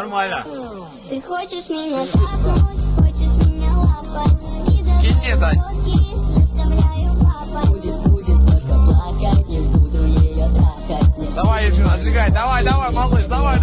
нормально. Ты хочешь меня трахнуть, хочешь меня лапать. Кинь, Дань. Заставляю папать. Будет ножка плакать, не буду ее трахать. Не Давай, Евгений, сжигай. Давай, малыш. Давай.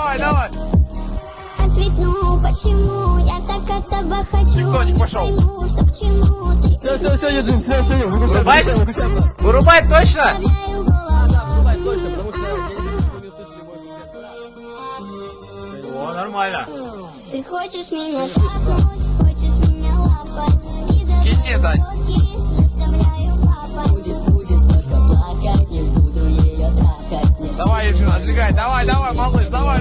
Ответь, ну почему я так от тебя хочу? Никто пошел. Не пойму, что к чему ты. Все, Ежин, все, Вырубать? выключай. Вырубать точно? Вставляю голову. Да, врубай точно, потому что я не хочу, чтобы не услышали мой куплет. О, нормально. Ты хочешь меня трахнуть, хочешь меня лапать. Кинь, Дань. Заставляю папать. будет ножка плакать, не буду ее трахать. Не Давай, Евгений, сжигай. Давай, малыш. Давай.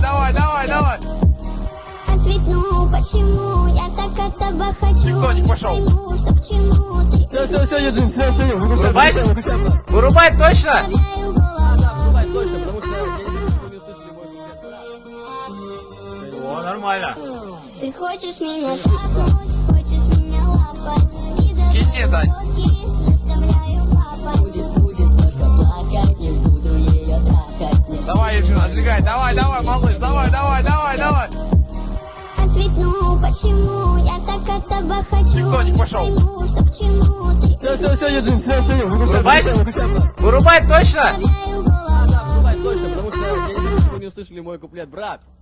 Ответь, ну почему я так от тебя хочу? Никто пошел. Не пойму, что к чему ты. Все, Ежин, все, Вырубать? выключай. Вырубать точно? Вставляю голову. Да, врубай точно, потому что я не хочу, чтобы не услышали мой куплет. О, нормально. Ты хочешь меня трахнуть, хочешь меня лапать. Кинь, Дань. Заставляю папать. будет ножка плакать, не буду ее трахать. Не Давай, Евгений, сжигай. Давай, малыш. Давай. Ответь, ну почему я так от тебя хочу? Никто пошел. Не пойму, что к чему ты. Все, Ежин, все, Вырубать? выключай. Вырубать точно? Вставляю голову. Да, врубай точно, потому что я не хочу, чтобы не услышали мой куплет, брат.